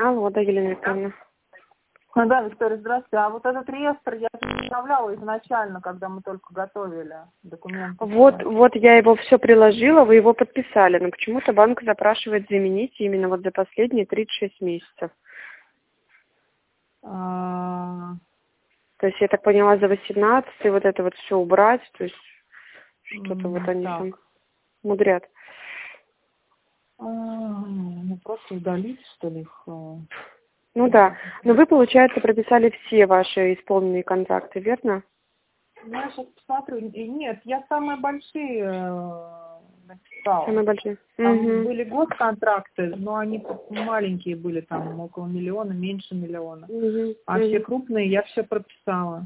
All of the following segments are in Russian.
Алло, да, Елена Викторовна. Да, Виктория, здравствуйте. А вот этот реестр я составляла изначально, когда мы только готовили документы. Вот я его все приложила, вы его подписали, но почему-то банк запрашивает заменить именно вот за последние 36 месяцев. То есть, я так поняла, за 18 вот это вот все убрать, то есть что-то вот они там мудрят. Ну, просто удалить, что ли, их? Ну да, но вы, получается, прописали все ваши исполненные контракты, верно? Я сейчас посмотрю. Нет, я самые большие написала. Самые большие. Там были госконтракты, но они маленькие были, там около миллиона, меньше миллиона. А все крупные я все прописала.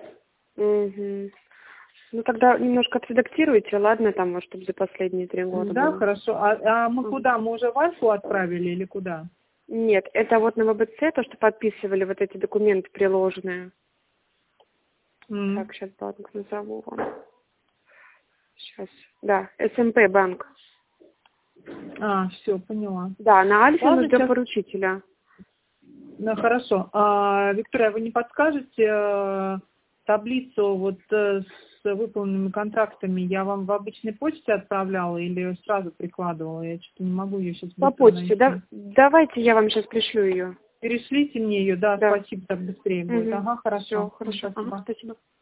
Ну тогда немножко отредактируйте, ладно, там, может, чтобы за последние 3 года. Да, было. хорошо. А мы куда? Мы уже в Альфу отправили или куда? Нет, это вот на ВБЦ, то, что подписывали вот эти документы приложенные. Так, сейчас банк назову вам. Сейчас. Да, СМП банк. Все, поняла. Да, на Альфе мы ждем сейчас... поручителя. Ну, хорошо. Виктория, вы не подскажете таблицу вот с выполненными контрактами? Я вам в обычной почте отправляла или сразу прикладывала? Я что-то не могу ее сейчас По почте, да? Давайте я вам сейчас пришлю ее. Перешлите мне ее, да, спасибо, так быстрее будет. Ага, хорошо. Все, хорошо. Спасибо. Ага, спасибо.